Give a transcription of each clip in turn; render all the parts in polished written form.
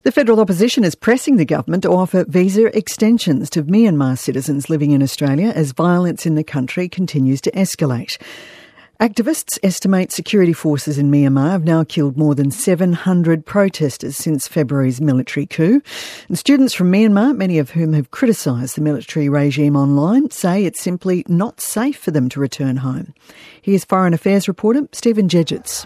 The federal opposition is pressing the government to offer visa extensions to Myanmar citizens living in Australia as violence in the country continues to escalate. Activists estimate security forces in Myanmar have now killed more than 700 protesters since February's military coup. And students from Myanmar, many of whom have criticised the military regime online, say it's simply not safe for them to return home. Here's Foreign Affairs reporter Stephen Jedgetts.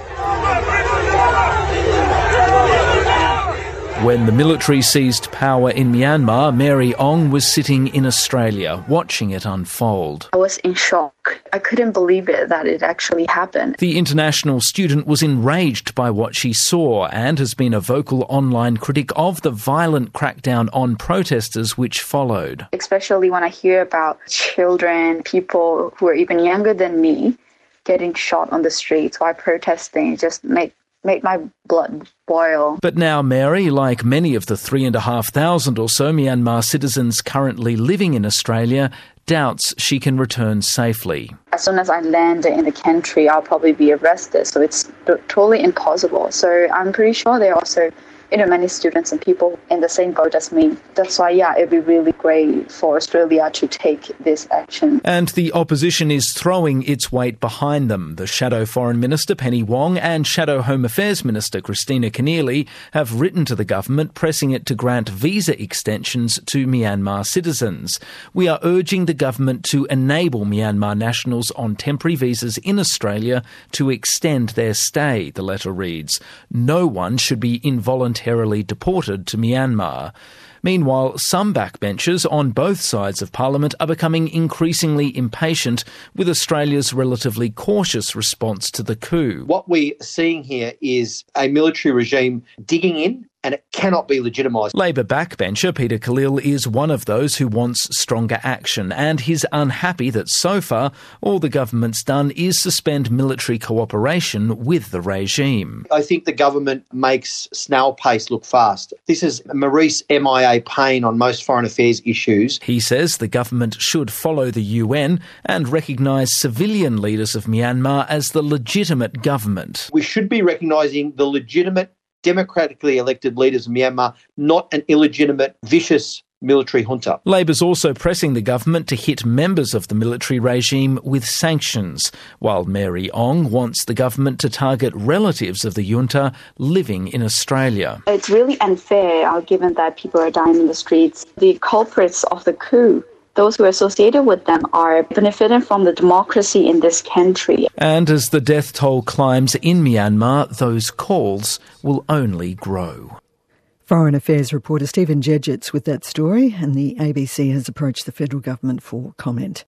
When the military seized power in Myanmar, Mary Ong was sitting in Australia, watching it unfold. I was in shock. I couldn't believe it that it actually happened. The international student was enraged by what she saw and has been a vocal online critic of the violent crackdown on protesters which followed. Especially when I hear about children, people who are even younger than me, getting shot on the streets while protesting. It just made my blood boil. But now Mary, like many of the 3,500 or so Myanmar citizens currently living in Australia, doubts she can return safely. As soon as I land in the country, I'll probably be arrested, so it's totally impossible. So I'm pretty sure there are also many students and people in the same boat as me. That's why, it'd be really great for Australia to take this action. And the opposition is throwing its weight behind them. The Shadow Foreign Minister, Penny Wong, and Shadow Home Affairs Minister, Christina Keneally, have written to the government pressing it to grant visa extensions to Myanmar citizens. We are urging the government to enable Myanmar nationals on temporary visas in Australia to extend their stay, the letter reads. No one should be involuntarily deported to Myanmar. Meanwhile, some backbenchers on both sides of Parliament are becoming increasingly impatient with Australia's relatively cautious response to the coup. What we're seeing here is a military regime digging in, and it cannot be legitimised. Labor backbencher Peter Khalil is one of those who wants stronger action, and he's unhappy that so far all the government's done is suspend military cooperation with the regime. I think the government makes snail pace look fast. This is Maurice MIA Payne on most foreign affairs issues. He says the government should follow the UN and recognise civilian leaders of Myanmar as the legitimate government. We should be recognising the legitimate democratically elected leaders of Myanmar, not an illegitimate, vicious military junta. Labor's also pressing the government to hit members of the military regime with sanctions, while Mary Ong wants the government to target relatives of the junta living in Australia. It's really unfair, given that people are dying in the streets. The culprits of the coup, those who are associated with them, are benefiting from the democracy in this country. And as the death toll climbs in Myanmar, those calls will only grow. Foreign Affairs reporter Stephen Jedgetts with that story, and the ABC has approached the federal government for comment.